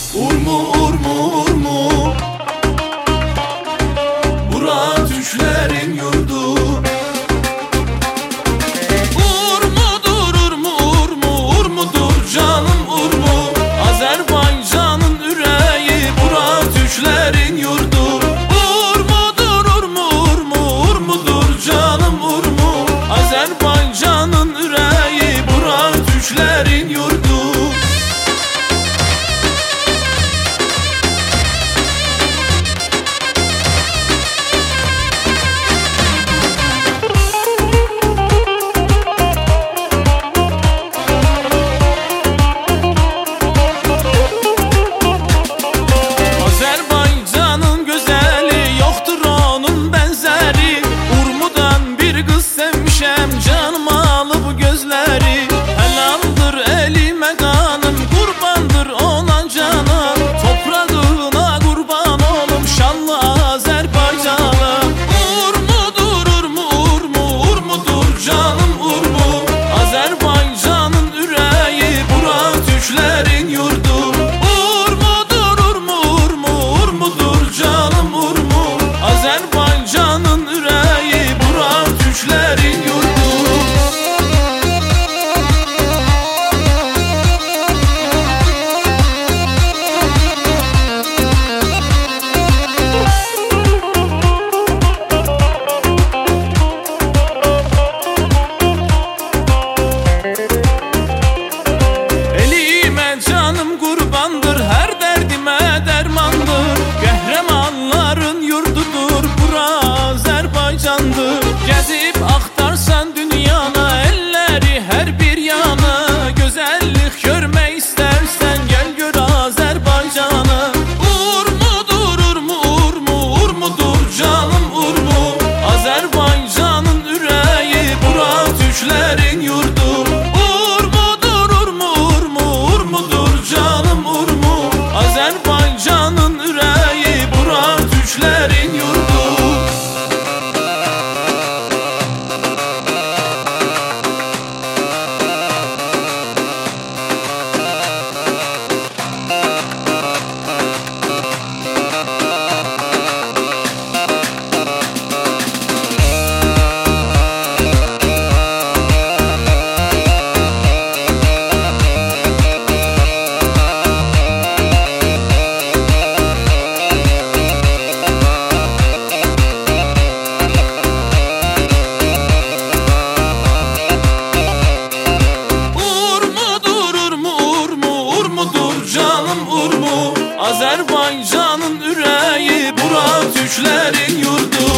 Urmu urmu urmu, bura düşlerin yurdu. Urmudur urmu urmu, urmudur canım urmu. Azerbaycan'ın üreği, bura düşlerin yurdu. Urmudur urmu urmu, urmudur canım urmu. Azerbaycan'ın üreği, bura düşlerin yurdu. Azerbaycan'ın gözeli, yoktur onun benzeri. Urmu'dan bir kız sevmişem, canım alıp gözleri. Helaldir elime kanım, kurbandır ona cana. Toprağına kurban olum şanlı Azerbaycan'a. Urmudur urmu urmu, urmudur canım urmu. Azerbaycan'ın üreği, bura düşlerin yurdu. Azerbaycan'ın üreği, bura düşlerin yurdu. Elime canım kurbandır, her derdime dermandır. Kahramanların yurdudur, bura Azerbaycan'dır. Gezip aktarsan dünyana, elleri her bir yana. Güzellik görmek istersen, gel gör Azerbaycan'ı. Urmudur urmu urmu, urmudur canım urmu. Azerbaycan'ın üreği, bura düşlerin yurdu. Urmudur urmu urmu, urmudur canım urmu. Azerbaycan'ın üreği, bura düşlerin yurdu. Canım urmu, Azerbaycan'ın üreği, bura düşlerin yurdu.